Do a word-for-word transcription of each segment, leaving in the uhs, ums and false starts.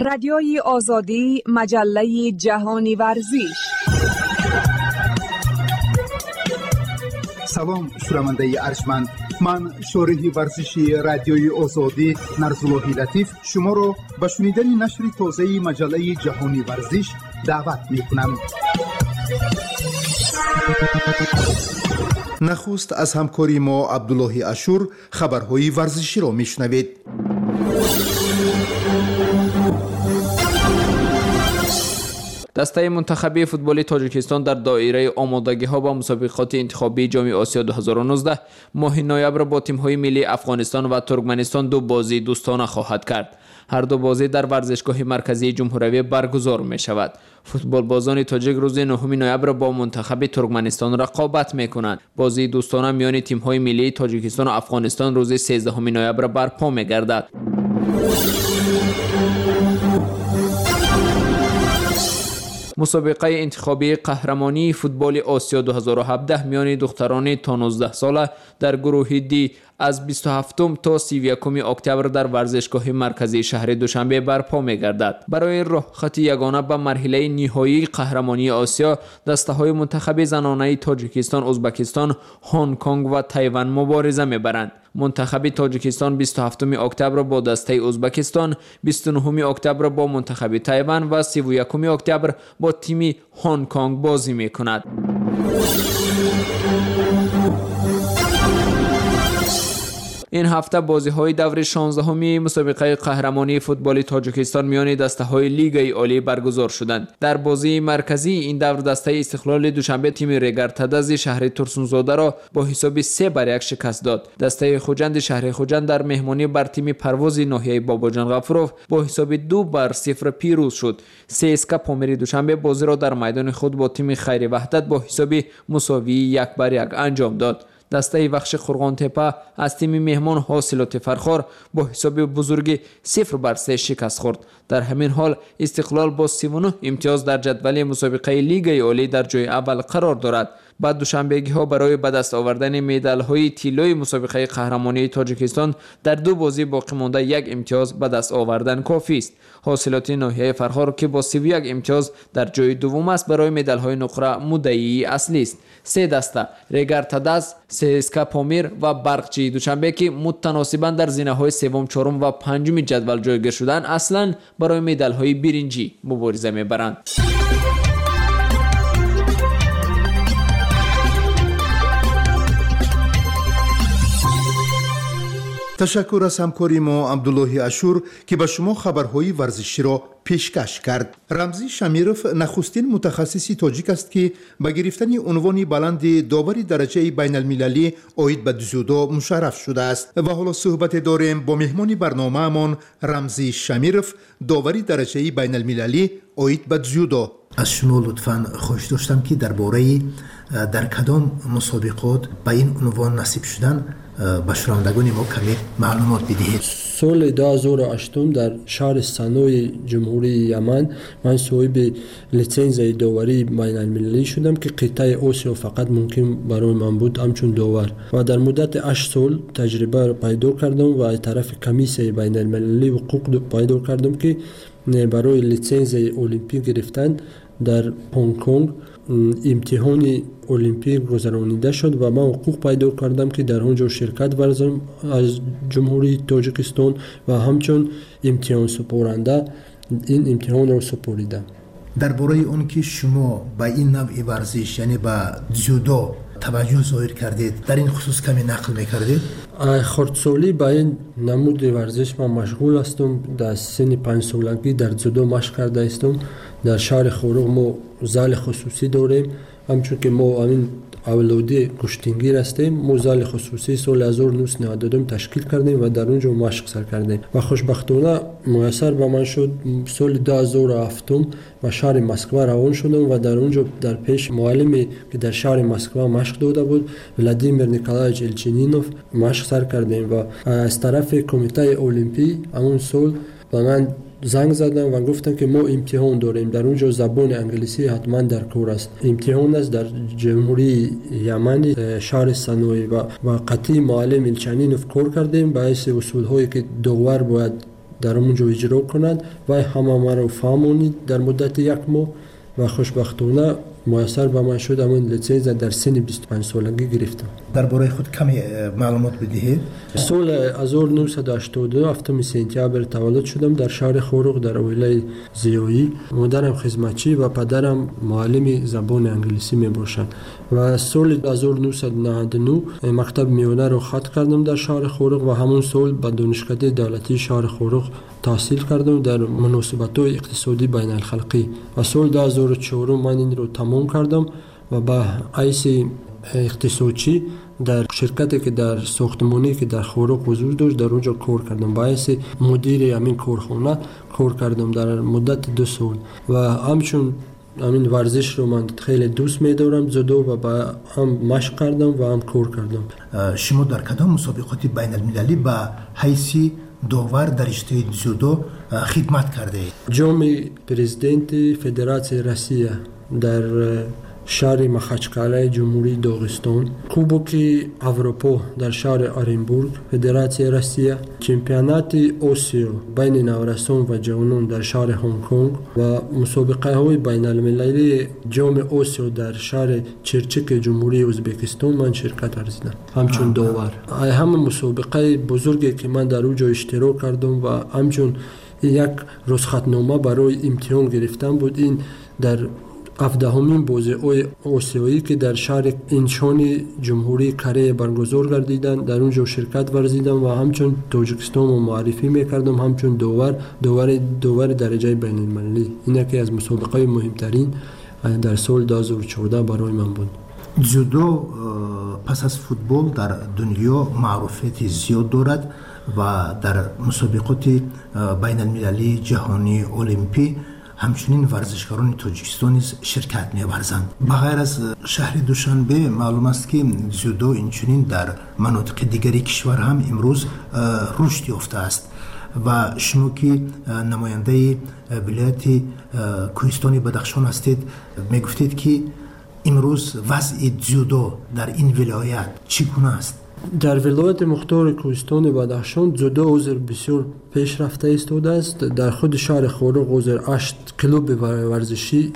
رادیوی آزادی، مجله جهانی ورزش. سلام شنونده ارجمند، من شارح ورزشی رادیوی آزادی نرزاللهی لطیف شما را به شنیدن نشر تازه مجله جهانی ورزش دعوت می‌کنم. نخست از همکاری ما عبدالله اشور خبرهای ورزشی را میشنوید. دسته منتخبی فوتبال تاجیکستان در دایره آمادگی‌ها با مسابقات انتخابی جام آسیا دو هزار و نوزده ماه نوامبر با تیم‌های ملی افغانستان و ترکمنستان دو بازی دوستانه خواهد کرد. هر دو بازی در ورزشگاه مرکزی جمهوری برگزار می‌شود. فوتبال بازان تاجیک روز نهم نوامبر با منتخب ترکمنستان رقابت می‌کنند. بازی دوستانه میان تیم‌های ملی تاجیکستان و افغانستان روز سیزدهم نوامبر برپا می‌گردد. مسابقه انتخابی قهرمانی فوتبال آسیا دو هزار و هفده میان دختران تا نوزده ساله در گروه دی از بیست و هفتم تا سی و یکم اکتبر در ورزشگاه مرکزی شهر دوشنبه برپا می‌گردد. برای راه خط یگانه به مرحله نهایی قهرمانی آسیا دسته‌های منتخب زنانه تاجیکستان، ازبکستان، هنگ کنگ و تایوان مبارزه می‌برند. منتخب تاجیکستان بیست و هفتم اکتبر با دسته ازبکستان، بیست و نهم اکتبر با منتخب تایوان و سی و یکم اکتبر با تیم هنگ کنگ بازی می‌کند. این هفته بازی‌های دور شانزدهم مسابقه قهرمانی فوتبال تاجیکستان میان دسته‌های لیگ عالی برگزار شدند. در بازی مرکزی این دور دسته استقلال دوشنبه تیم رگرتدز شهر ترسونزاده را با حساب سه بر یک شکست داد. دسته خوجند شهر خوجند در مهمانی بر تیم پرواز ناحیه باباجان غفوروف با حساب دو بر صفر پیروز شد. سی اس کے پامیر دوشنبه بازی را در میدان خود با تیم خیر وحدت با حساب مساوی یک بر یک انجام داد. دسته وخش خرقان تپه از تیم مهمان حاصلات فرخار با حساب بزرگی صفر بر سه شکست خورد. در همین حال استقلال با سی و نه امتیاز در جدول مسابقه لیگ عالی در جای اول قرار دارد. بعد دوشنبهگی ها برای به دست آوردن مدال های طلای مسابقه قهرمانی تاجیکستان در دو بازی باقی مانده یک امتیاز به دست آوردن کافی است. حاصلات ناحیه فرخار که با سی و یک امتیاز در جای دوم است برای مدال های نقره مدعی اصلی است. سه دسته رگرتدز، سی اس کے پامیر و برقچی دوشنبه که متناسباً در زینه های سوم، چهارم و پنجم جدول جایگیر شدن اصلا برای مدال های برنجی مبارزه میبرند. تشکر از همکاری ما عبدالله اشور که به شما خبرهای ورزشی را پیشکش کرد. رمزی شمیروف نخستین متخصص تاجیک است که به گرفتن عنوان بلند داور درجه بین المللی عاید به زودو مشرف شده است و حالا صحبت داریم با مهمان برنامه‌مان رمزی شمیروف، داوری درجه بین المللی عاید به زودو. از شما لطفاً خوش داشتم که درباره در کدام مسابقات به این عنوان نصیب شدن به شنوندگان ما کمی معلومات بدهید. سال دو هزار و هشت در شهر سنوی جمهوری یمن من صاحب لیسانس داوری بین المللی شدم که قطعه آسیا فقط ممکن برای من بود همچون داور و در مدت هشت سال تجربه را پیدا کردم و از طرف کمیسیون بین المللی حقوق پیدا کردم که برای لیسانس المپیک گرفتن در هنگ کنگ امتحان المپیک گذرانیده شد و من حقوق پیدا کردم که در اونجا شرکت ورزم از جمهوری تاجیکستان و همچون امتحان سپارنده این امتحان را سپاریدم. درباره اون که شما با این نوع ورزش یعنی با جودو توجه ظاهر کردید، در این خصوص کمی نقل میکردید؟ خردسالی با این نمود ورزش من مشغول هستم. در سن پنج سالگی در جودو مشق کرده هستم. در شهر خورق ما زال خصوصی داریم، همچون که ما همین اولادی کشتینگیر هستیم. ما زال خصوصی سال هزار و نهصد و نود و دو تشکیل کردیم و در اونجا مشق سر کردیم و خوشبختانه میسر به من شد سال دو هزار و هفت و شهر مسکو روان شدم و در اونجا در پیش معلمی که در شهر مسکو مشق داده بود ولادیمیر نیکولایویچ الچینینوف مشق سر کردیم و از طرف کمیته المپی همون سال به من زنگ زدم و گفتن که ما امتحان داریم در اونجا زبان انگلیسی حتما در کار است. امتحان است در جمهوری یمن شهر سنوی و و قطعی معلم الچنینوف کار کردیم باعث اصول هایی که داور باید در اونجا اجرا کنند و همه ما رو فهمونید در مدت یک ماه و خوشبختانه میسر به من شد همون لیسانس در سن بیست و پنج سالگی گرفتم. درباره خود کمی معلومات بدهید. سال هزار و نهصد و هشتاد و دو هفتم سپتامبر تولد شدم در شهر خوروغ در ولایت زیایی. مادرم خدمتچی و پدرم معلم زبان انگلیسی می باشند و سال هزار و نهصد و نود و نه مکتب میانه رو ختم کردم در شهر خوروغ و همون سال به دانشکده دولتی شهر خوروغ تحصیل کردم در مناسبت‌های اقتصادی بین الخلقی و سال دو هزار و چهار من این رو تمام کردم و به حیث اقتصادچی در شرکتی که در ساختمانی که در خوروغ حضور داشت در اونجا کار کردم. به حیث مدیر همین کارخانه کار کردم در مدت دو سال و همچون همین ورزش رو من خیلی دوست می‌دارم زدو و با هم مشق کردم و هم کار کردم. شما در کدام مسابقات بین المللی به حیث داور در رشته جودو خدمت کرده اید؟ جام پرزیدنت فدراسیون روسیه در شهر مخچکاله جمهوری داغستان، کوبوک اروپا در شهر اورنبورگ فدراسیون روسیه، چمپیونات آسیا بین نوجوانان و جوانان در شهر هنگ کنگ و مسابقه های بین المللی جام آسیا در شهر چرچک جمهوری ازبکستان من شرکت ورزیدم همچون داور. همه مسابقه بزرگی که من در اونجا اشتراک کردم و همچون یک رخصتنامه برای امتحان گرفتم بود. این در هفدهمین بازی آسیایی که در شهر اینچون جمهوری کره برگزار گردیدن در اونجا شرکت ورزیدم و همچون تاجیکستان رو معرفی میکردم همچون داور داور داور درجه بین المللی. این یکی از مسابقه مهمترین در سال دو هزار و چهارده برای من بود. جودو پس از فوتبال در دنیا معروفیت زیاد دارد و در مسابقات بین المللی جهانی المپی همچنین ورزشکاران تاجیکستان شرکت می‌ورزند. بغیر از شهر دوشنبه معلوم است که جودو اینچنین در مناطق دیگری کشور هم امروز رشد یافته است و شما که نماینده ولایت کوهستان بدخشان هستید میگفتید که امروز وضع جودو در این ولایت چگونه است؟ در ولایت مختار کوهستان بدخشان جودو حضور بسیار پیشرفته ایستاده است. در خود شهر خوروغ حضور هشت کلوب ورزشی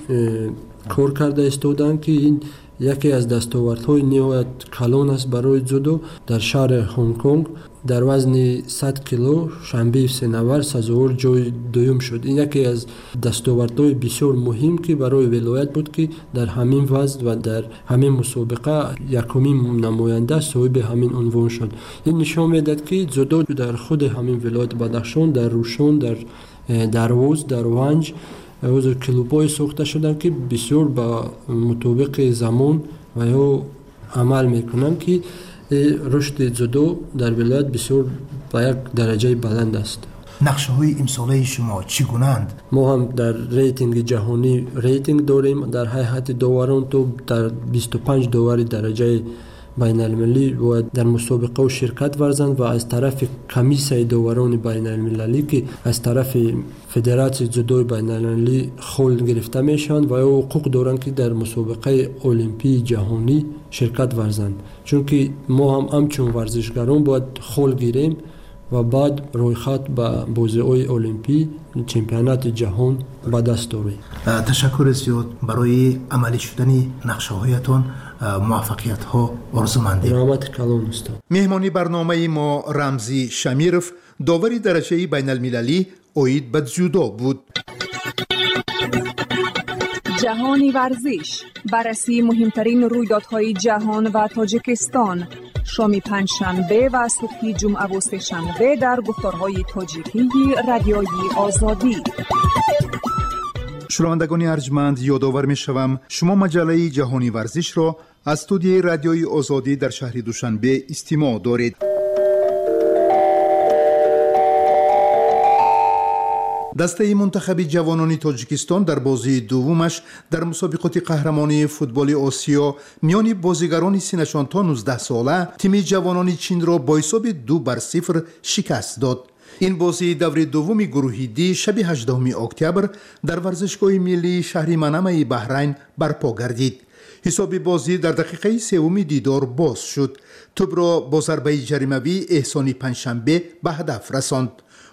کار کرده ایستادند که این یکی از دستاوردهای نهایت کلان است برای جودو. در شهر هنگ کنگ در وزن صد کیلو شنبه سنوار سزاوار جای دوم شد. این یکی از دستاوردهای بسیار مهم که برای ولایت بود که در همین وزن و در همین مسابقه یکمین نماینده صاحب همین عنوان شد. این نشان میدهد که جودو در خود همین ولایت بدخشان در روشن در دروز در ونج از کلوب‌های ساخته شدن که بسیار با مطابق زمان و یا عمل میکنن که رشد جودو در ولایت بسیار با یک درجه بلند است. نقشه های امساله شما چگونند؟ ما هم در ریتینگ جهانی ریتینگ داریم. در هیئت داوران تو در بیست و پنج داور درجه بین المللی و در مسابقه و شرکت ورزند و از طرف کمیسیون داوران بین المللی که از طرف فدراسیون جودو بین المللی خول گرفته میشن و او حقوق دارند که در مسابقه المپی جهانی شرکت ورزند. چون که ما هم همچون ورزشکاران باید خول گیریم و بعد رویخط به بازی‌های المپی چمپیونات جهان به دست داریم. تشکر زیاد برای عملی شدن نقشه هایتان. موفقیت ها آرزومندیم. رحمت کلام است. مهمانی برنامه ما رمزی شمیرف داوری درجه بین المللی اوید به جودو بود. جهانی ورزش بررسی مهمترین رویدادهای جهان و تاجیکستان شام پنجشنبه و صبح جمعه و سه‌شنبه در گفتارهای تاجیکی رادیوی آزادی. شنوندگان ارجمند یادآور می‌شوم شما مجله جهانی ورزش را از استودیوی رادیوی آزادی در شهر دوشنبه استماع دارید. دسته منتخب جوانان تاجیکستان در بازی دومش در مسابقات قهرمانی فوتبال آسیا میان بازیگران سنشان تا نوزده ساله تیم جوانان چین را با حساب دو بر صفر شکست داد. این بازی دور دوم گروه دی شب هجدهم اکتبر در ورزشگاه ملی شهر منامه بحرین برپا گردید. حساب بازی در دقیقه سوم دیدار باز شد. توپ را با ضربه جریمه‌ای احسانی پنجشنبه به هدف رساند.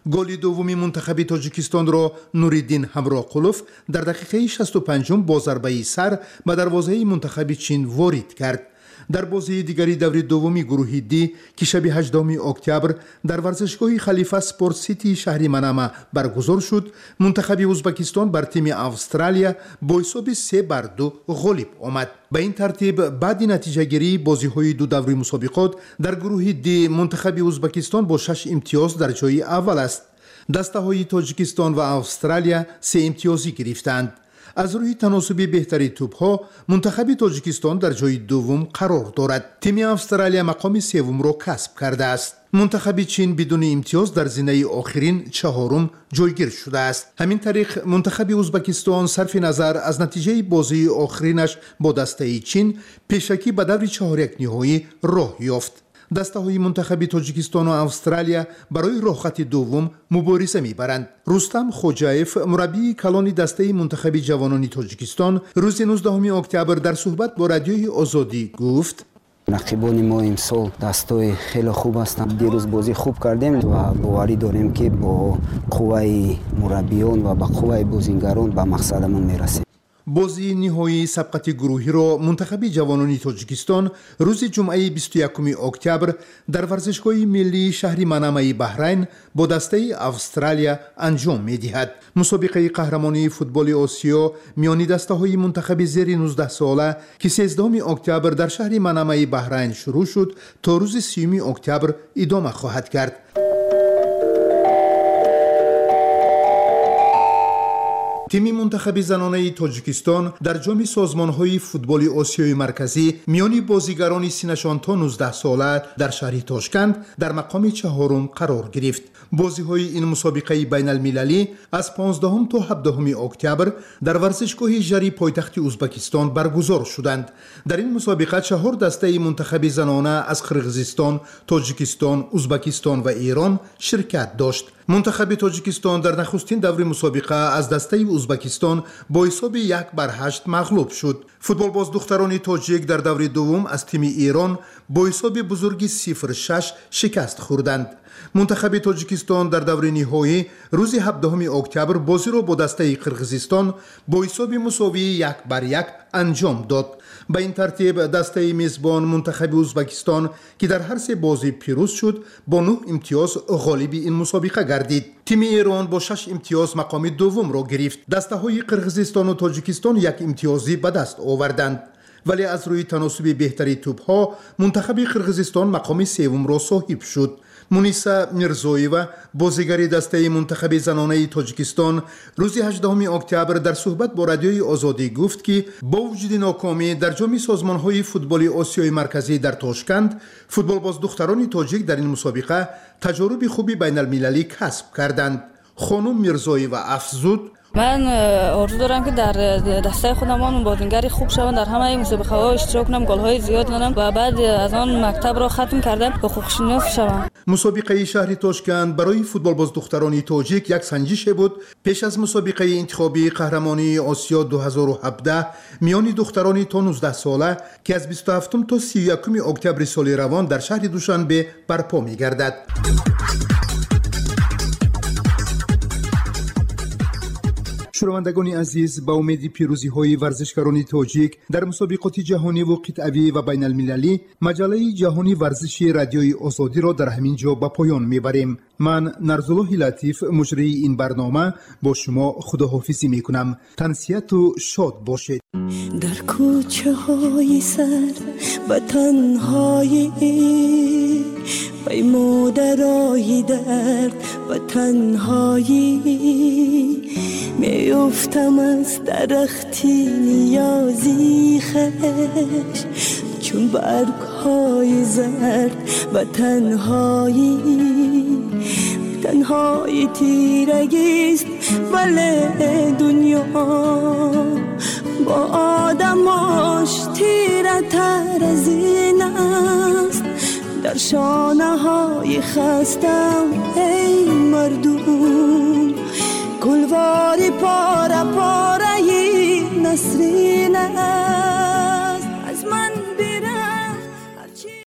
گل دومی منتخب تاجیکستان را نوریدین همراقلوف در دقیقه شصت و پنج با ضربه سر به دروازه منتخب چین وارد کرد. در بازی دیگری دور دومی گروه دی که شب هجدهم اکتبر در ورزشگاه خلیفه اسپورت سیتی شهر منامه برگزار شد، منتخب ازبکستان بر تیم استرالیا با حساب سه بر دو غالب آمد. به این ترتیب بعد نتیجه گیری بازی های دو دوره مسابقات در گروه دی منتخب ازبکستان با شش امتیاز در جای اول است. دسته های تاجیکستان و استرالیا سه امتیازی گرفتند. از روی تناسب بهتری توپ ها منتخب تاجیکستان در جای دوم قرار دارد. تیم استرالیا مقام سوم را کسب کرده است. منتخب چین بدون امتیاز در زینه آخرین چهارم جایگیر شده است. همین طریق منتخب ازبکستان صرف نظر از نتیجه بازی آخرینش با دسته چین پیشکی به دور چهار یک نهایی راه یافت. دسته های منتخب تاجیکستان و استرالیا برای راه خط دوم مبارزه میبرند. رستم خوجایف مربی کلان دسته منتخب جوانان تاجیکستان روز نوزدهم اکتبر در صحبت با رادیوی آزادی گفت: رقیبان ما امسال دستای خیلی خوب هستند. دیروز بازی خوب کردیم و باوری داریم که با قوه مربیان و با قوه بازیگران به مقصدمون میرسیم. بازی نهایی سبقت گروهی را منتخب جوانان تاجیکستان روز جمعه بیست و یکم اکتبر در ورزشگاه ملی شهر منامه بحرین با دسته استرالیا انجام می‌دهد. مسابقه قهرمانی فوتبال آسیا میان دسته های منتخب زیر نوزده ساله که سیزدهم اکتبر در شهر منامه بحرین شروع شد تا روز سیوم اکتبر ادامه خواهد کرد. تیم منتخب زنانه تاجیکستان در جام سازمان‌های فوتبال آسیای مرکزی میان بازیگران سنشان تا نوزده ساله در شهر تاشکند در مقام چهارم قرار گرفت. بازی‌های این مسابقه بین المللی از پانزدهم تا هفدهم اکتبر در ورزشگاه ژری پایتخت ازبکستان برگزار شدند. در این مسابقه چهار دسته منتخب زنانه از قرقیزستان، تاجیکستان، ازبکستان و ایران شرکت داشت. منتخب تاجیکستان در نخستین دور مسابقه از دسته ازبکستان با حساب یک بر هشت مغلوب شد. فوتبال باز دختران تاجیک در دور دوم از تیم ایران با حساب بزرگی صفر شش شکست خوردند. منتخب تاجیکستان در دور نهایی روز هفدهم اکتبر بازی را با دسته قرقیزستان با حساب مساوی یک بر یک انجام داد. به این ترتیب دسته میزبان منتخب ازبکستان که در هر سه بازی پیروز شد با نه امتیاز غالب این مسابقه گردید. تیم ایران با شش امتیاز مقام دوم را گرفت. دسته های قرقیزستان و تاجیکستان یک امتیازی به دست آوردند. ولی از روی تناسب بهتری توپ ها منتخب قرقیزستان مقام سوم را صاحب شد. مونیسا میرزویوا بازیگر دسته منتخب زنانه تاجیکستان روز هجدهم اکتبر در صحبت با رادیوی آزادی گفت که با وجود ناکامی در جام سازمان‌های فوتبال آسیای مرکزی در تاشکند، فوتبال باز دختران تاجیک در این مسابقه تجارب خوبی بین المللی کسب کردند. خانم میرزویوا افزود: من آرزو دارم که در دسته خودمان بازیگر خوب شوم، در همه مسابقه ها اشتراک کنم، گل های زیاد زنم و بعد از آن مکتب را ختم کردم حقوق شناس شوم. مسابقه شهر تاشکند برای فوتبال باز دختران تاجیک یک سنجش بود پیش از مسابقه انتخابی قهرمانی آسیا دو هزار و هفده میان دختران تا نوزده ساله که از بیست و هفتم تا سی و یکم اکتبر سال روان در شهر دوشنبه برپا می‌گردد. شنوندگان عزیز، با امید پیروزی های ورزشکاران تاجیک در مسابقات جهانی و قطعی و بین المللی، مجله جهانی ورزشی رادیوی آزادی را در همین جا به پایان میبریم. من نرزالله لطیف مجری این برنامه با شما خداحافظی میکنم. تنسیت و شاد باشید. در کوچه های سر و تنهایی پیمودرای درد و تنهایی میافتم از درختی نیازی خش چون برگ های زرد و تنهایی تنهایی تیرگیست ولی دنیا با آدماش تیره تر از این است. در شانه های خستم ای مردم گلواری پاره پاره نسرین است.